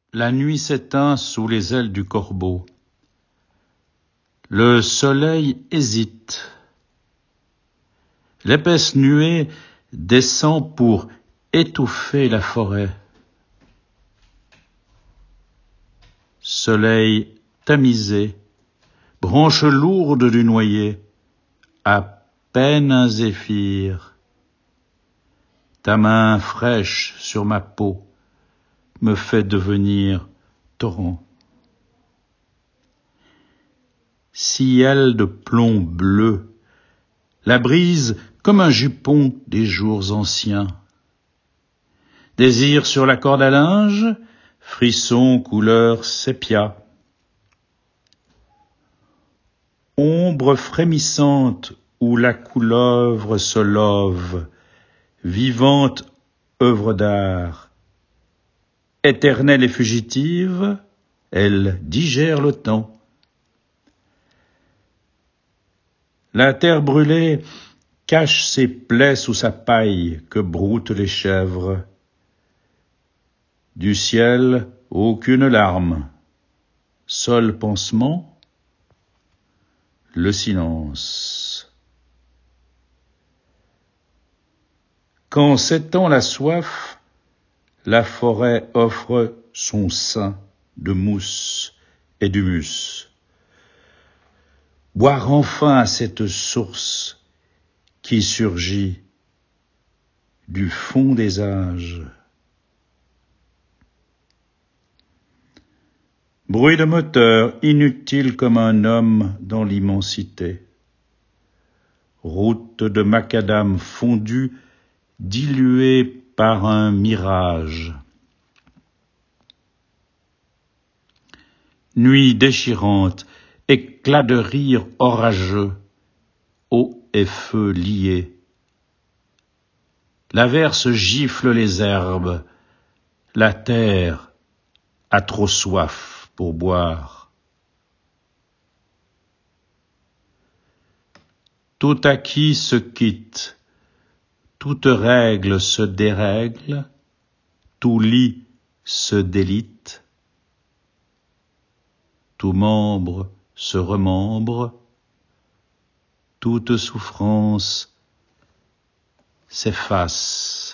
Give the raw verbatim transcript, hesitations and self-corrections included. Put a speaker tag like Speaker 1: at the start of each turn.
Speaker 1: La nuit s'éteint sous les ailes du corbeau. Le soleil hésite. L'épaisse nuée descend pour étouffer la forêt. Soleil tamisé, branche lourde du noyer, à peine un zéphyr. Ta main fraîche sur ma peau me fait devenir torrent. Ciel de plomb bleu, la brise comme un jupon des jours anciens. Désir sur la corde à linge, frisson couleur sépia. Ombre frémissante où la couleuvre se love, vivante œuvre d'art. Éternelle et fugitive, elle digère le temps. La terre brûlée cache ses plaies sous sa paille que broutent les chèvres. Du ciel, aucune larme. Seul pansement, le silence. Quand s'étend la soif, la forêt offre son sein de mousse et d'humus. Boire enfin à cette source qui surgit du fond des âges. Bruit de moteur inutile comme un homme dans l'immensité. Route de macadam fondue, diluée par un mirage. Nuit déchirante, éclat de rire orageux, eau et feu liés. L'averse gifle les herbes, la terre a trop soif pour boire. Tout acquis se quitte, toute règle se dérègle, tout lit se délite, tout membre se remembre, toute souffrance s'efface.